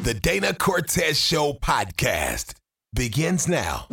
The Dana Cortez Show podcast begins now.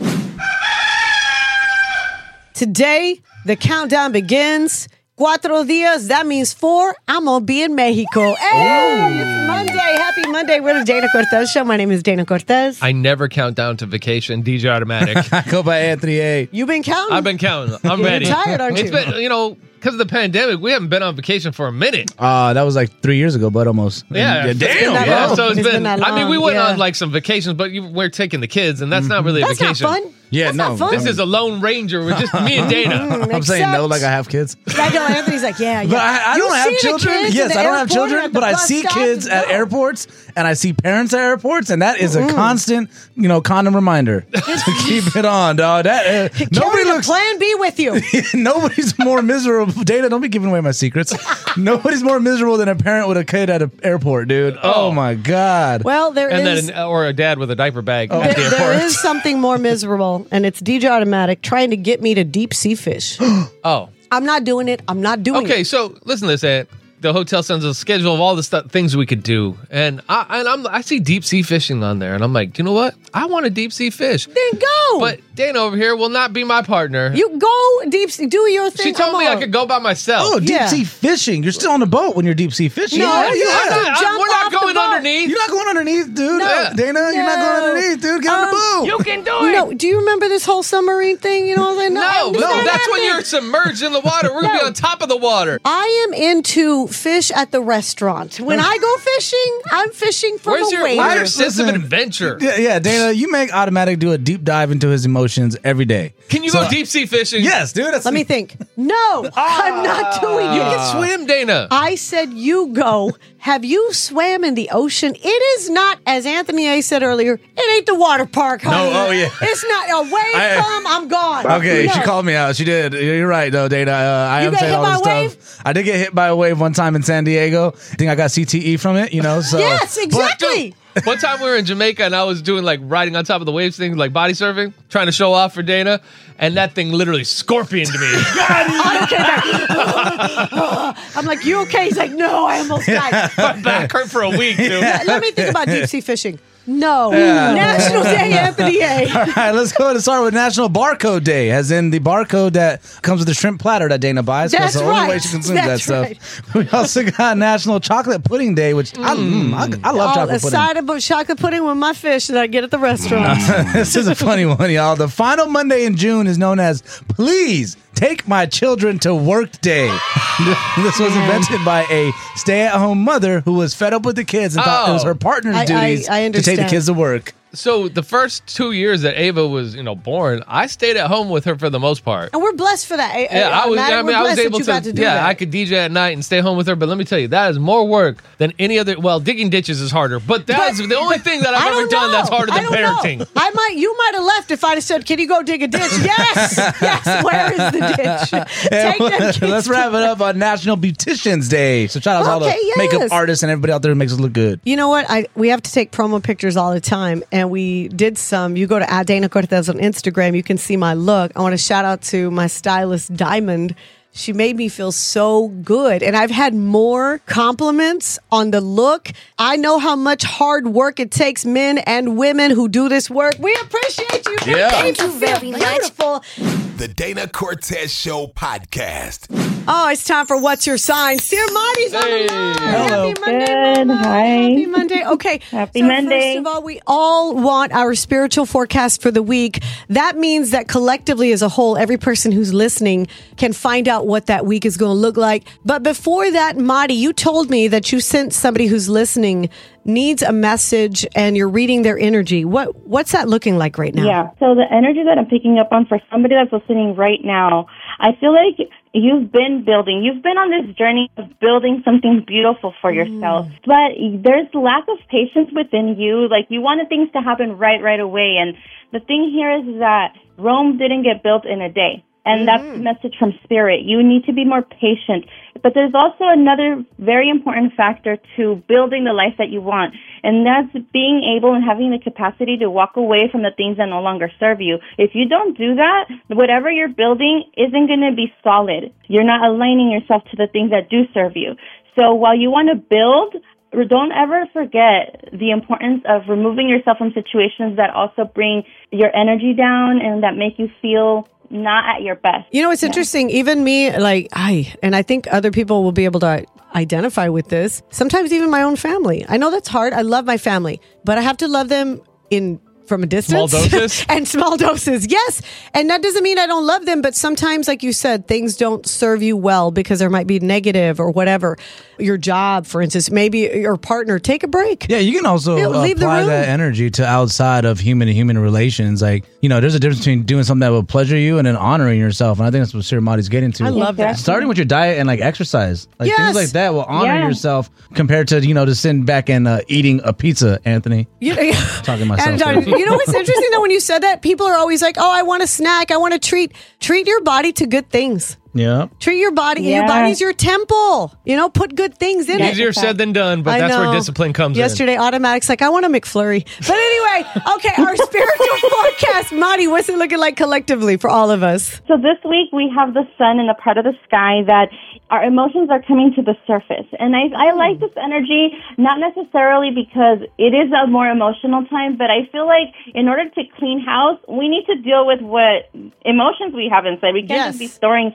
Today, the countdown begins. 4 días, that means 4. I'm going to be in Mexico. Hey, it's Monday. Happy Monday. We're the Dana Cortez Show. My name is Dana Cortez. I never count down to vacation. DJ Automatic. I go by Anthony A. You've been counting? I've been counting. I'm ready. You're tired, aren't you? It's been, because of the pandemic, we haven't been on vacation for a minute. That was like 3 years ago, but almost. Yeah, damn. that long. So it's been that I mean, we long, went yeah. on like some vacations, but we're taking the kids, and that's not really a That's vacation. not fun. Yeah, That's no. not fun. This is a Lone Ranger with just me and Dana. I'm saying no like I have kids. I know Anthony's like, yeah. But I don't have children. Yes, I don't have children, but I see kids at airports and I see parents at airports, and that is a constant, condom reminder to keep it on, dog. Nobody looks Plan B with you. Nobody's more miserable. Dana, don't be giving away my secrets. Nobody's more miserable than a parent with a kid at an airport, dude. Oh my God. Well, Or a dad with a diaper bag at the airport. there is something more miserable, and it's DJ Automatic trying to get me to deep sea fish. Oh. I'm not doing it. I'm not doing it. Okay, so listen to this, Ed. The hotel sends a schedule of all the things we could do, and I see deep sea fishing on there, and I'm like, you know what? I want a deep sea fish. Then go. But Dana over here will not be my partner. You go deep sea, do your thing. She told me I could go by myself. Oh, deep sea fishing. You're still on the boat when you're deep sea fishing. No, yeah. We're not going underneath. You're not going underneath, dude. No. Dana, you're not going underneath, dude. Get on the boat. You can do it. No, do you remember this whole submarine thing? You know what I'm saying? No, that's when you're submerged in the water. We're going to be on top of the water. I am into fish at the restaurant. When I go fishing, I'm fishing from Where's a your waiter. sense of adventure? Yeah, Dana, you make Automatic do a deep dive into his emotions every day. Can you go deep sea fishing? Yes, dude. Let me think. No, I'm not doing You it. can swim, Dana. I said you go. Have you swam in the ocean? It is not, as Anthony A. said earlier, it ain't the water park, honey. No, oh, yeah. It's not away from, I'm gone. Okay, No. she called me out. She did. You're right, though, Dana. I You am got saying hit all by this a wave? stuff. I did get hit by a wave one time in San Diego. I think I got CTE from it, So Yes, exactly. One time we were in Jamaica and I was doing like riding on top of the waves thing, like body surfing, trying to show off for Dana, and that thing literally scorpioned me. I'm like, you okay? He's like, no, I almost died. My back hurt for a week, dude. Let me think about deep sea fishing. No. National Day, Anthony A. All right, let's go ahead and start with National Barcode Day, as in the barcode that comes with the shrimp platter that Dana buys. That's the only way right. she consumes that That's stuff. right. We also got National Chocolate Pudding Day, which I love chocolate A pudding. side of chocolate pudding with my fish that I get at the restaurant. This is a funny one, y'all. The final Monday in June is known as Please Take My Children to Work Day. This was invented by a stay-at-home mother who was fed up with the kids and thought it was her partner's duties I to take the kids to work. So the first 2 years that Ava was, born, I stayed at home with her for the most part. And we're blessed for that. Yeah, I was able to do yeah, that. I could DJ at night and stay home with her. But let me tell you, that is more work than any other. Well, digging ditches is harder, but that's the only thing that I've ever done that's harder than parenting. You might have left if I'd have said, "Can you go dig a ditch?" Yes. Where is the ditch? Take them kids. Let's wrap it up on National Beauticians Day. So shout out to all the makeup artists and everybody out there who makes us look good. You know what? We have to take promo pictures all the time, and we did some. You go to @Dana Cortez on Instagram, you can see my look. I want to shout out to my stylist Diamond. She made me feel so good, and I've had more compliments on the look. I know how much hard work it takes, men and women who do this work. We appreciate you. Yeah. Thank you very beautiful. The Dana Cortez Show podcast. Oh, it's time for What's Your Sign? Steer Marty's on the line. Hello. Happy Monday. Good. Mama. Hi. Happy Monday. Okay. Happy so Monday. First of all, we all want our spiritual forecast for the week. That means that collectively as a whole, every person who's listening can find out what that week is going to look like. But before that, Marty, you told me that you sent somebody who's listening needs a message and you're reading their energy. What's that looking like right now? Yeah. So the energy that I'm picking up on for somebody that's listening right now, I feel like you've been on this journey of building something beautiful for yourself, but there's lack of patience within you. Like you wanted things to happen right away. And the thing here is that Rome didn't get built in a day. And that's the message from Spirit. You need to be more patient. But there's also another very important factor to building the life that you want. And that's being able and having the capacity to walk away from the things that no longer serve you. If you don't do that, whatever you're building isn't going to be solid. You're not aligning yourself to the things that do serve you. So while you want to build, don't ever forget the importance of removing yourself from situations that also bring your energy down and that make you feel not at your best. You know, it's interesting. Even me, and I think other people will be able to identify with this. Sometimes even my own family. I know that's hard. I love my family, but I have to love them from a distance. Small doses? And small doses, yes. And that doesn't mean I don't love them, but sometimes, like you said, things don't serve you well because there might be negative or whatever. Your job, for instance, maybe your partner, take a break. Yeah, you can also leave the apply room. that energy to outside of human-to-human relations. Like, there's a difference between doing something that will pleasure you and then honoring yourself. And I think that's what Sir Madi's getting to. I love that. Starting with your diet and exercise. Yes. Things like that will honor yourself compared to, to sitting back and eating a pizza, Anthony. Talking to myself. And, you know what's interesting though, when you said that, people are always like, oh, I want a snack. I want a treat. Treat your body to good things. Yeah. Treat your body. Yeah. Your body's your temple. Put good things in it. Easier said than done, but that's where discipline comes in. Yesterday, Automatic's like, I want a McFlurry. But anyway, okay, our spiritual forecast. Madi, what's it looking like collectively for all of us? So this week we have the sun in the part of the sky that our emotions are coming to the surface. And I like this energy, not necessarily because it is a more emotional time, but I feel like in order to clean house, we need to deal with what emotions we have inside. We can't just be storing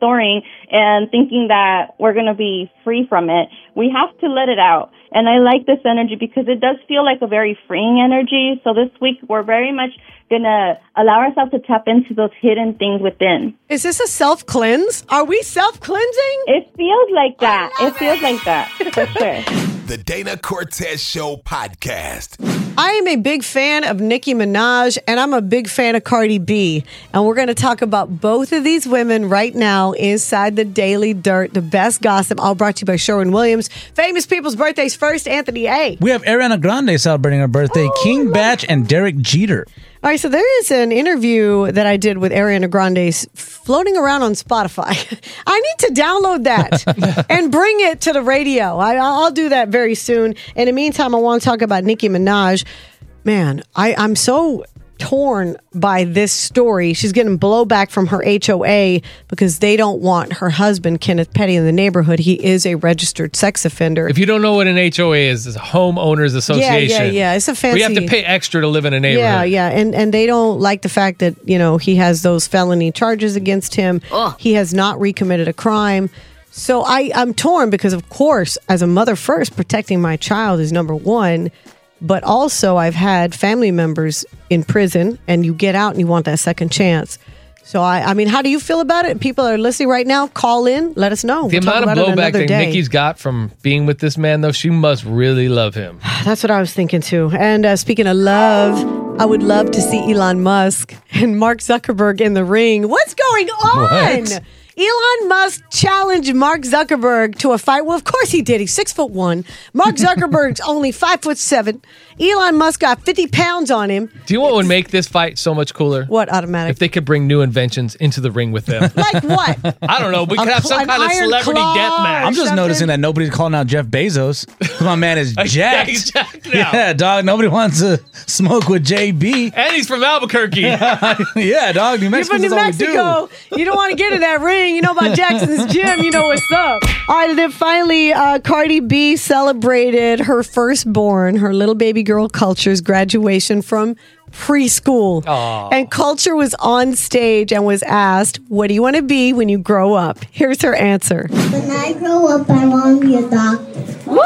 and thinking that we're going to be free from it. We have to let it out. And I like this energy because it does feel like a very freeing energy. So this week we're very much going to allow ourselves to tap into those hidden things within. Is this a self-cleanse? Are we self-cleansing? It feels like that. It feels like that, for sure. The Dana Cortez Show podcast. I am a big fan of Nicki Minaj, and I'm a big fan of Cardi B. And we're going to talk about both of these women right now inside the Daily Dirt, the best gossip, all brought to you by Sherwin-Williams. Famous people's birthdays first, Anthony A. We have Ariana Grande celebrating her birthday, King Batch, and Derek Jeter. All right, so there is an interview that I did with Ariana Grande floating around on Spotify. I need to download that and bring it to the radio. I'll do that very soon. In the meantime, I want to talk about Nicki Minaj. Man, I'm so torn by this story. She's getting blowback from her HOA because they don't want her husband, Kenneth Petty, in the neighborhood. He is a registered sex offender. If you don't know what an HOA is, it's a homeowners association. Yeah. It's a fancy. We have to pay extra to live in a neighborhood. Yeah. And they don't like the fact that, he has those felony charges against him. Ugh. He has not recommitted a crime. So I'm torn because, of course, as a mother first, protecting my child is number one. But also, I've had family members in prison, and you get out and you want that second chance. So, I mean, how do you feel about it? People are listening right now. Call in. Let us know. The amount of blowback that Nicki's got from being with this man, though, she must really love him. That's what I was thinking, too. And speaking of love, I would love to see Elon Musk and Mark Zuckerberg in the ring. What's going on? What? Elon Musk challenged Mark Zuckerberg to a fight. Well, of course he did. He's 6'1". Mark Zuckerberg's only 5'7". Elon Musk got 50 pounds on him. Do you know what would make this fight so much cooler? What, Automatic? If they could bring new inventions into the ring with them. Like what? I don't know. We could have some kind of celebrity death match. I'm just noticing that nobody's calling out Jeff Bezos. My man is jacked. He's jacked now. Yeah, dog. Nobody wants to smoke with JB. And he's from Albuquerque. Yeah, dog. New You're Mexico. from New Mexico. You don't want to get in that ring. You know about Jackson's Gym. You know what's up. All right, and then finally, Cardi B celebrated her firstborn, her little baby girl Culture's graduation from preschool. Aww. And Culture was on stage and was asked, what do you want to be when you grow up? Here's her answer. When I grow up, I want to be a doctor. Oh,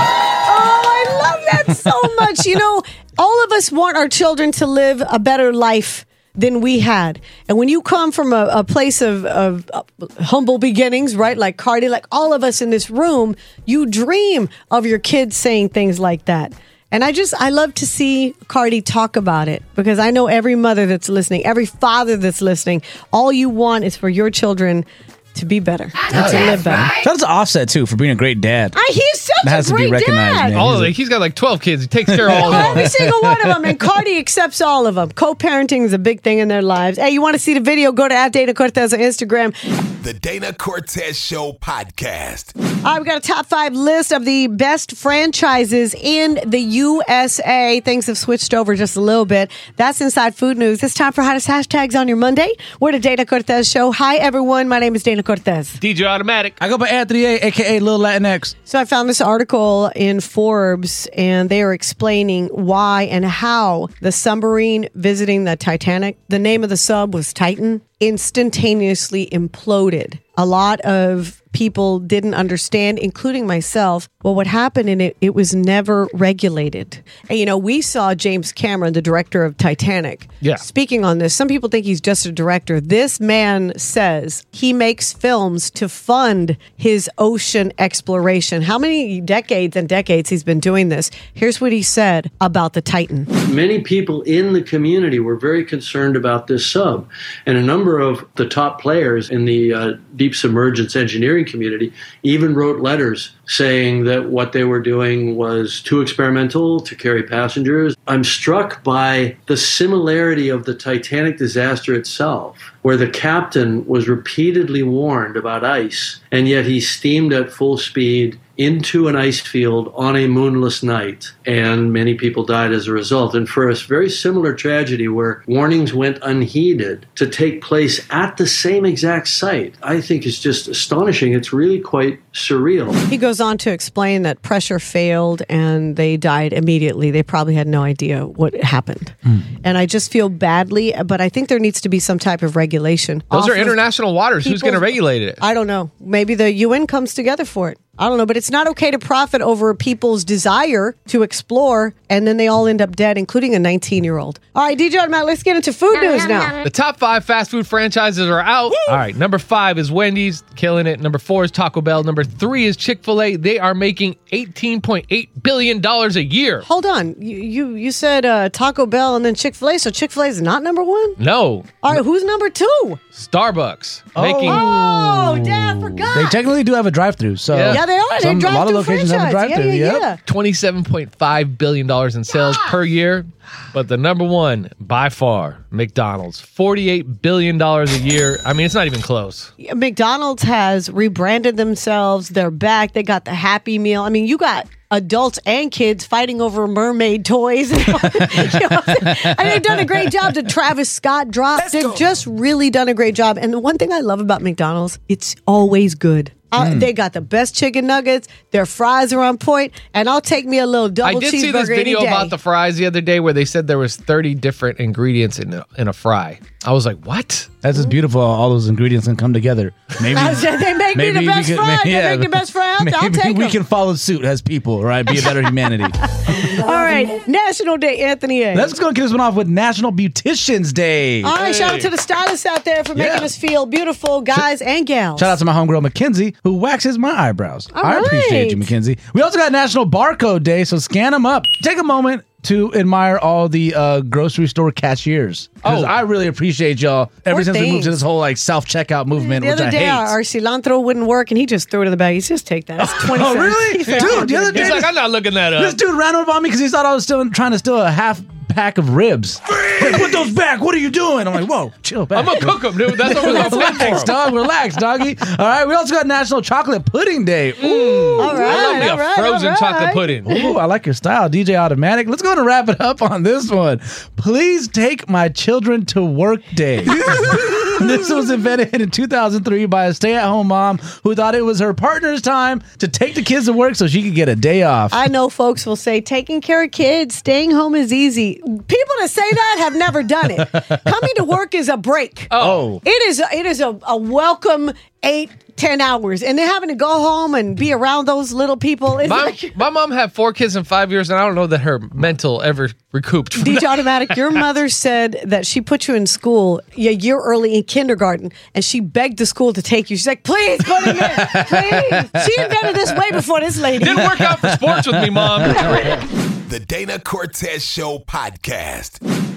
I love that so much. All of us want our children to live a better life than we had. And when you come from a place of humble beginnings, right? Like Cardi, like all of us in this room, you dream of your kids saying things like that. And I love to see Cardi talk about it because I know every mother that's listening, every father that's listening, all you want is for your children to be better and to live better. Shout out to Offset, too, for being a great dad. He's such That has a to be great recognized, dad. man. He's got like 12 kids. He takes care of all of them. Every single one of them. And Cardi accepts all of them. Co-parenting is a big thing in their lives. Hey, you want to see the video? Go to @Dana Cortez on Instagram. The Dana Cortez Show podcast. All right, we got a top 5 list of the best franchises in the USA. Things have switched over just a little bit. That's Inside Food News. It's time for hottest hashtags on your Monday. We're the Dana Cortez Show. Hi, everyone. My name is Dana Dana Cortez. DJ Automatic. I go by Anthony A, a.k.a. Lil Latinx. So I found this article in Forbes, and they are explaining why and how the submarine visiting the Titanic, the name of the sub was Titan, instantaneously imploded. A lot of people didn't understand, including myself. Well, what happened in it, it was never regulated. And, you know, we saw James Cameron, the director of Titanic, speaking on this. Some people think he's just a director. This man says he makes films to fund his ocean exploration. How many decades and decades he's been doing this? Here's what he said about the Titan. Many people in the community were very concerned about this sub, and a number of the top players in the deep submergence engineering community even wrote letters saying that what they were doing was too experimental to carry passengers. I'm struck by the similarity of the Titanic disaster itself, where the captain was repeatedly warned about ice, and yet he steamed at full speed into an ice field on a moonless night, and many people died as a result. And for a very similar tragedy where warnings went unheeded to take place at the same exact site, I think is just astonishing. It's really quite surreal. He goes on to explain that pressure failed and they died immediately. They probably had no idea what happened. And I just feel badly, but I think there needs to be some type of regulation. Those are international waters. Who's going to regulate it? I don't know. Maybe the UN comes together for it. I don't know, but it's not okay to profit over people's desire to explore, and then they all end up dead, including a 19-year-old. All right, DJ Matt, let's get into food news now. The top 5 fast food franchises are out. Woo! All right, number 5 is Wendy's, killing it. Number 4 is Taco Bell. Number 3 is Chick-fil-A. They are making $18.8 billion a year. Hold on. You said Taco Bell and then Chick-fil-A, so Chick-fil-A is not number 1? No. All right, who's number 2? Starbucks. Oh, damn, I forgot. They technically do have a drive-thru, so Yeah, they are. They drive a lot of through locations franchise. have a drive-thru. Yeah. $27.5 billion in sales per year. But the number one, by far, McDonald's. $48 billion a year. I mean, it's not even close. McDonald's has rebranded themselves. They're back. They got the Happy Meal. I mean, you got adults and kids fighting over mermaid toys. You know what I'm saying? And they've done a great job. The Travis Scott drop. They've just really done a great job. And the one thing I love about McDonald's, it's always good. They got the best chicken nuggets. Their fries are on point, and I'll take me a little double cheeseburger. I did see this video about the fries the other day where they said there was 30 different ingredients in a fry. I was like, what? That's just beautiful. All those ingredients can come together. Maybe they make me the best fry. They make the best fry. I'll take we them. can follow suit as people, right? Be a better humanity. All right, National Day, Anthony A. Let's go kick this one off with National Beauticians Day. All right, shout out to the stylists out there for making us feel beautiful, guys and gals. Shout out to my homegirl, Mackenzie, who waxes my eyebrows. All I appreciate right. you, Mackenzie. We also got National Barcode Day, so scan them up. Take a moment to admire all the grocery store cashiers. Because I really appreciate y'all ever since we moved to this whole like self-checkout movement, The which other I day, hate. our cilantro wouldn't work, and he just threw it in the bag. He said, just take that. It's 20 Oh, cents. really? He said, Dude, the other day, He's like, I'm not looking that this up. dude ran up on me because he thought I was still trying to steal a half pack of ribs. Like, put those back. What are you doing? I'm like, whoa, chill back. I'm going to cook them, dude. That's what we're going to Relax, dog. Relax, doggy. All right. We also got National Chocolate Pudding Day. Ooh. All right, I love me all a right, frozen all right. chocolate pudding. Ooh, I like your style, DJ Automatic. Let's go and wrap it up on this one. Please take my children to work day. This was invented in 2003 by a stay-at-home mom who thought it was her partner's time to take the kids to work so she could get a day off. I know folks will say taking care of kids, staying home is easy. People that say that have never done it. Coming to work is a break. Oh. It is a welcome 8-10 hours, and then having to go home and be around those little people. It's like, My mom had 4 kids in 5 years, and I don't know that her mental ever recouped from DJ that. Automatic, your mother said that she put you in school a year early in kindergarten, and she begged the school to take you. She's like, please put him in, please. She invented this way before this lady. Didn't work out for sports with me, Mom. The Dana Cortez Show podcast.